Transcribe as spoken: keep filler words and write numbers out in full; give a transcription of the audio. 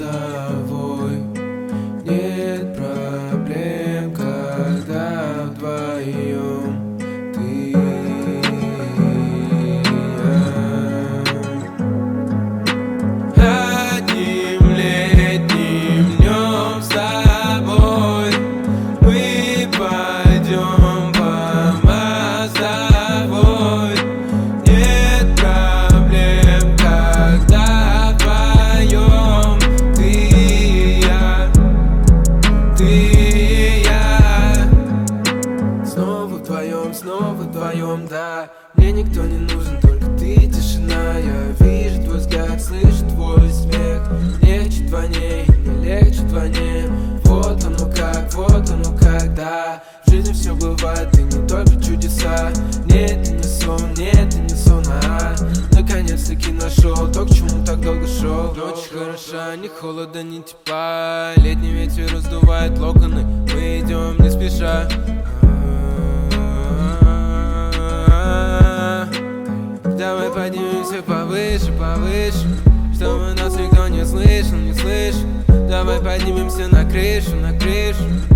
тобой. Нет проблем, когда вдвоем ты и я. Одним летним днем с тобой мы пойдем по мостовой. Нет проблем, когда вдвоем ты и я, ты и я. Снова вдвоем, снова вдвоем, да. Мне никто не нужен, только ты и тишина. Я вижу твой взгляд, слышу твой смех. Легче вдвойне, не легче вдвойне. Вот оно как, вот оно когда. В жизни все бывает, и не только чудеса. Нет, это не сон, нет, это не сон, а наконец-таки нашел то, к чему так долго шел. Ночь хороша, ни холода, ни тепла. Летний ветер раздувает локоны. Мы идем не спеша. Давай поднимемся повыше, повыше, чтобы нас никто не слышал, не слышал. Давай поднимемся на крышу, на крышу.